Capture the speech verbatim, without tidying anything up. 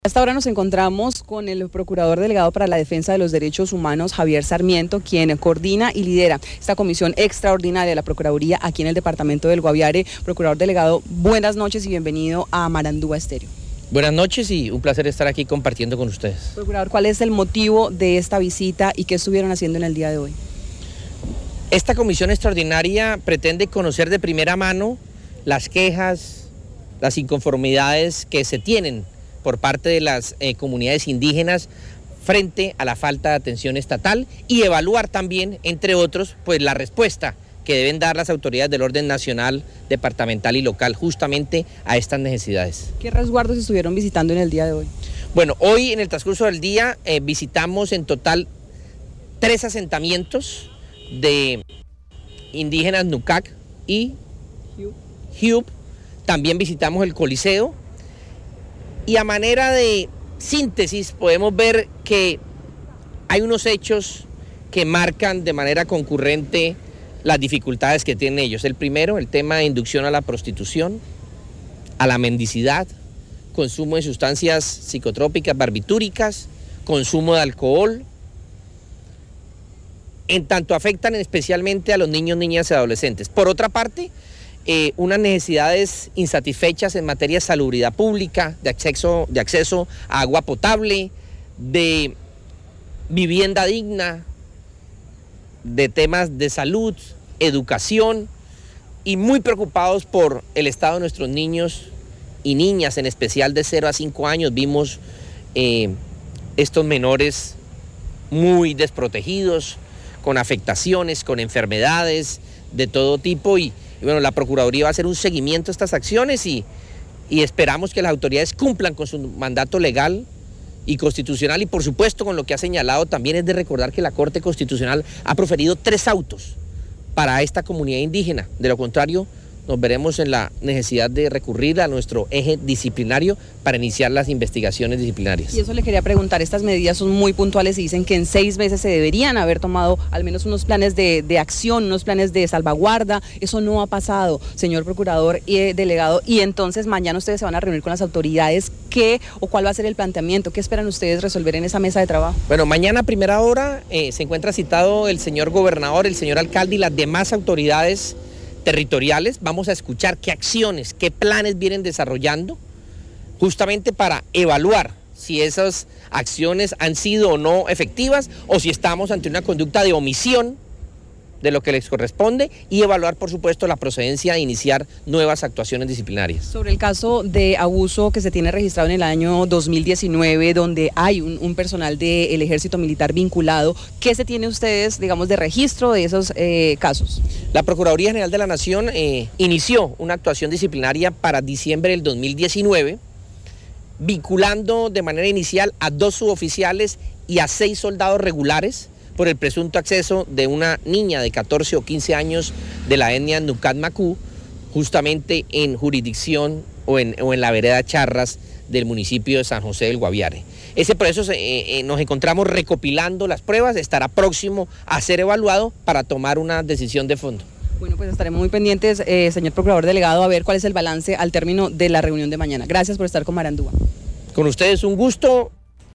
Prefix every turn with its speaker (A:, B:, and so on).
A: Hasta ahora nos encontramos con el Procurador Delegado para la Defensa de los Derechos Humanos, Javier Sarmiento, quien coordina y lidera esta comisión extraordinaria de la Procuraduría aquí en el departamento del Guaviare. Procurador Delegado, buenas noches y bienvenido a Marandúa Estéreo.
B: Buenas noches y un placer estar aquí compartiendo con ustedes.
A: Procurador, ¿cuál es el motivo de esta visita y qué estuvieron haciendo en el día de hoy?
B: Esta comisión extraordinaria pretende conocer de primera mano las quejas, las inconformidades que se tienen por parte de las eh, comunidades indígenas frente a la falta de atención estatal y evaluar también, entre otros, pues la respuesta que deben dar las autoridades del orden nacional, departamental y local justamente a estas necesidades.
A: ¿Qué resguardos estuvieron visitando en el día de hoy?
B: Bueno, hoy en el transcurso del día eh, visitamos en total tres asentamientos de indígenas Nucac y Hiup. También visitamos el Coliseo. Y a manera de síntesis podemos ver que hay unos hechos que marcan de manera concurrente las dificultades que tienen ellos. El primero, el tema de inducción a la prostitución, a la mendicidad, consumo de sustancias psicotrópicas, barbitúricas, consumo de alcohol, en tanto afectan especialmente a los niños, niñas y adolescentes. Por otra parte, Eh, unas necesidades insatisfechas en materia de salubridad pública, de acceso, de acceso a agua potable, de vivienda digna, de temas de salud, educación, y muy preocupados por el estado de nuestros niños y niñas, en especial de cero a cinco años. Vimos eh, estos menores muy desprotegidos, con afectaciones, con enfermedades de todo tipo, y Y bueno, la Procuraduría va a hacer un seguimiento a estas acciones y, y esperamos que las autoridades cumplan con su mandato legal y constitucional, y por supuesto con lo que ha señalado también es de recordar que la Corte Constitucional ha proferido tres autos para esta comunidad indígena. De lo contrario, nos veremos en la necesidad de recurrir a nuestro eje disciplinario para iniciar las investigaciones disciplinarias.
A: Y eso le quería preguntar, estas medidas son muy puntuales y dicen que en seis meses se deberían haber tomado al menos unos planes de, de acción, unos planes de salvaguarda. Eso no ha pasado, señor Procurador y eh, Delegado, y entonces mañana ustedes se van a reunir con las autoridades. ¿Qué o cuál va a ser el planteamiento? ¿Qué esperan ustedes resolver en esa mesa de trabajo?
B: Bueno, mañana a primera hora eh, se encuentra citado el señor gobernador, el señor alcalde y las demás autoridades territoriales. Vamos a escuchar qué acciones, qué planes vienen desarrollando, justamente para evaluar si esas acciones han sido o no efectivas, o si estamos ante una conducta de omisión de lo que les corresponde, y evaluar, por supuesto, la procedencia de iniciar nuevas actuaciones disciplinarias.
A: Sobre el caso de abuso que se tiene registrado en el año dos mil diecinueve, donde hay un, un personal del Ejército Militar vinculado, ¿qué se tiene ustedes, digamos, de registro de esos eh, casos?
B: La Procuraduría General de la Nación eh, inició una actuación disciplinaria para diciembre del dos mil diecinueve, vinculando de manera inicial a dos suboficiales y a seis soldados regulares por el presunto acceso de una niña de catorce o quince años de la etnia Nucac Macú, justamente en jurisdicción o en, o en la vereda Charras del municipio de San José del Guaviare. Ese proceso eh, eh, nos encontramos recopilando las pruebas, estará próximo a ser evaluado para tomar una decisión de fondo.
A: Bueno, pues estaremos muy pendientes, eh, señor Procurador Delegado, a ver cuál es el balance al término de la reunión de mañana. Gracias por estar con Marandúa.
B: Con ustedes un gusto.